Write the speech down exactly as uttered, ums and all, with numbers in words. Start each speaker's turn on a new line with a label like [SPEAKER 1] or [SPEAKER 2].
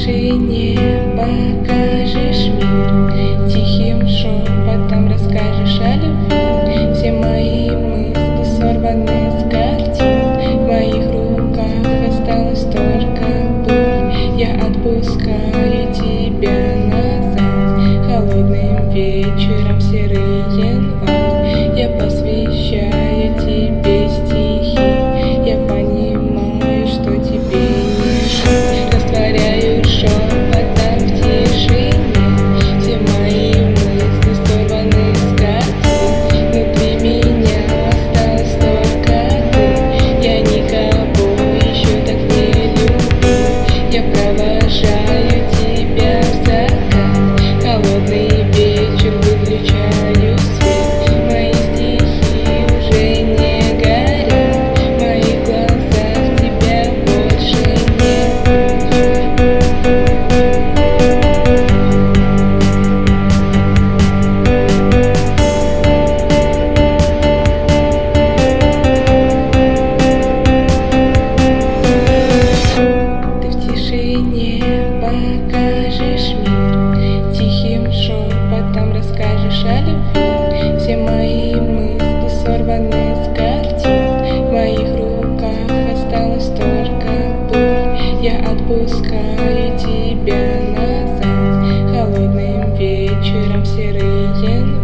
[SPEAKER 1] тишине покажешь мир, тихим шепотом расскажешь о любви. Все мои мысли сорваны с картин, в моих руках осталась только пыль. Я отпускаю тебя назад холодным вечером, серый январь. Я посвящаю тебе стихи, я понимаю, что тебе не жить. Растворяю шепотом в тишине все мои мысли сорваны с картин. Внутри меня осталась только ты, я никого еще так не люблю. Я провожаю тебя в закат, холодный вечер, выключаю свет. Мои стихи уже не горят, в моих глазах тебя больше нет. Ты в тишине покажешь мир, тихим шепотом расскажешь о любви. Все мои мысли сорваны с картин, в моих руках осталась только пыль. Я отпускаю тебя назад холодным вечером, серый январь.